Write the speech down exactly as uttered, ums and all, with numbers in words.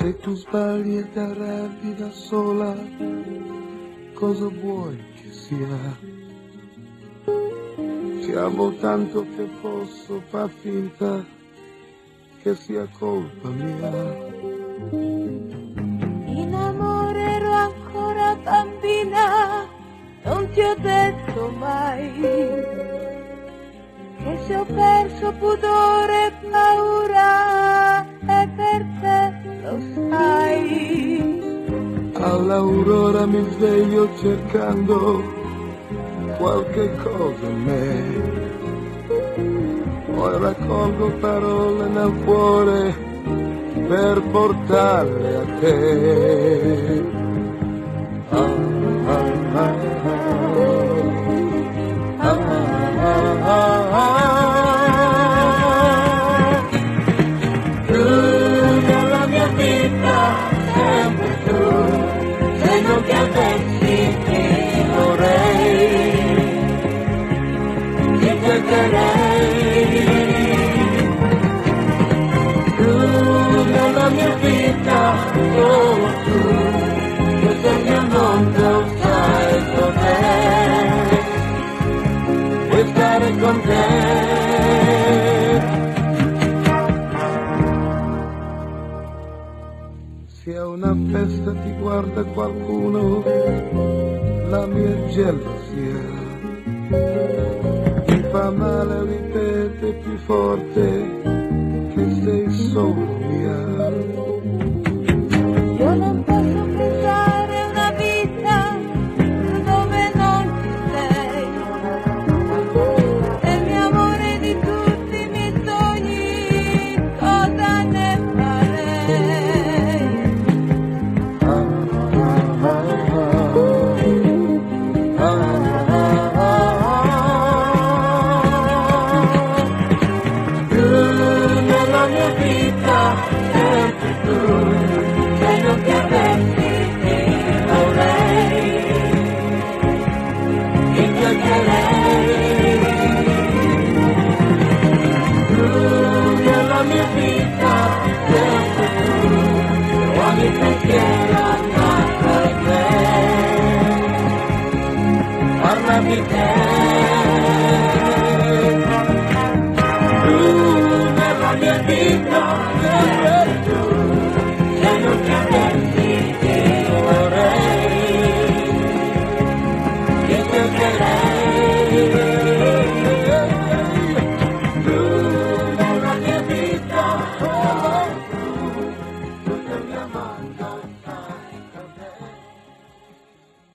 Se tu sbagli e ti arrabbi da sola, cosa vuoi che sia? Ti amo tanto che posso far finta che sia colpa mia. In amore ero ancora bambina, non ti ho detto mai che se ho perso pudore e paura è per te, lo sai. All'aurora mi sveglio cercando qualche cosa in me, poi raccolgo parole nel cuore per portarle a te. Ah, ah, ah, ah, ah, ah, ah. Tu nella mia vita, sempre tu, se non ti avessi ti vorrei, ti cercherei. Tu nella mia vita, solo tu, questo è il mio mondo, sai cos'è, vuoi stare con te. Se a una festa ti guarda qualcuno, la mia gelosia mi fa male, ripete più forte che sei solo mia. Io non posso pensare una vita dove non ci sei, del mio amore, di tutti i miei sogni, cosa ne farei? Ah, ah, ah, ah, ah, ah, ah. Tu nella mia vita, sempre tu, se non ti avessi ti vorrei, ti piacerei. Tu nella mia vita, sempre tu, ogni pensiero nato in me, parla di te. Tu nella mia vita, sempre tu, se non ti avessi ti vorrei, ti cercherei.